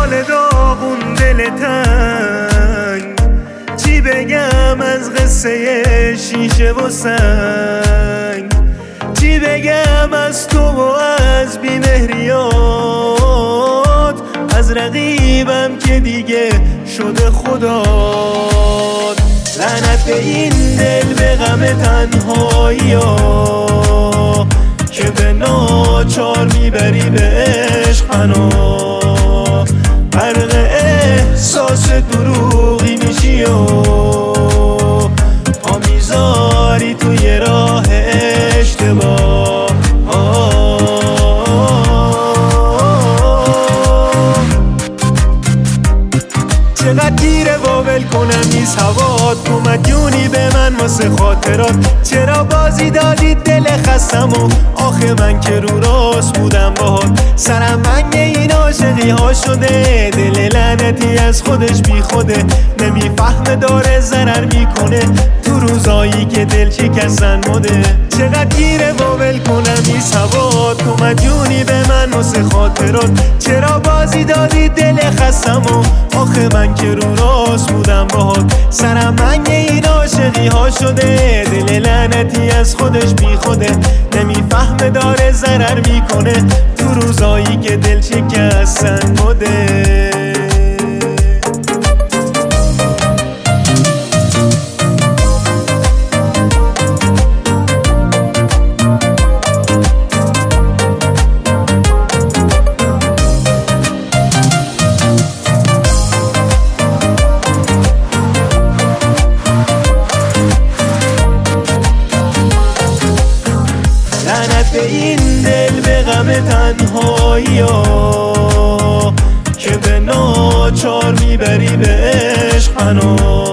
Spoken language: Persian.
حال داغون دل تنگ، چی بگم از قصه شیشه و سنگ، چی بگم از تو و از بیمهریات، از رقیبم که دیگه شده خدات. لعنت به این دل به غم تنهایی ها که به ناچار میبری به عشق پناه. غرق احساس دروغی میشی و پا میذاری توی راه اشتباه. چقدر گیره واول کنم نیست هوات، تو مدیونی به من واسه خاطرات. چرا بازی دادی دل خستم و آخه من که رو راست بودم باهات. سرم منگ این عاشقی ها شده، دل لعنتی از خودش بی خوده. نمیفهمه داره ضرر میکنه تو روزایی که دل شکستن مده. چقدر گیره واول کنم نیست هوات، تو مدیونی به من واسه خاطرات. چرا بازی دادی دل خستم و آخه من که رو راست بودم باهات. سرم منگ این عاشقی ها شده، دل لعنتی از خودش بی خوده. نمیفهمه داره ضرر میکنه تو روزایی که دل شکستن مده. لعنت به این دل به غم تنهایی ها که به ناچار میبری به عشق پناه.